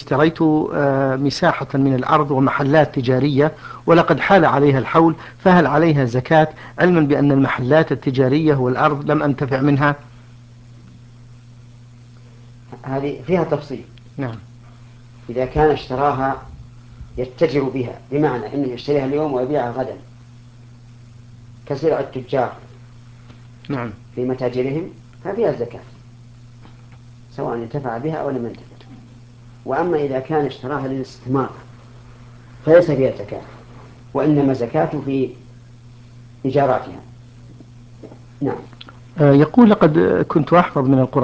اشتريت مساحة من الأرض ومحلات تجارية ولقد حال عليها الحول، فهل عليها زكاة علما بأن المحلات التجارية والأرض لم أنتفع منها؟ هذه فيها تفصيل. نعم. إذا كان اشتراها يتجر بها، بمعنى أنه يشتريها اليوم ويبيعها غدا كسلع التجار نعم. في متاجرهم، ففيها الزكاة سواء انتفع بها أو لم ينتفع. وأما إذا كان اشتراها للاستثمار فليس فيها زكاة، وإنما زكاة في إيجاراتها. نعم. يقول: لقد كنت أحفظ من القرآن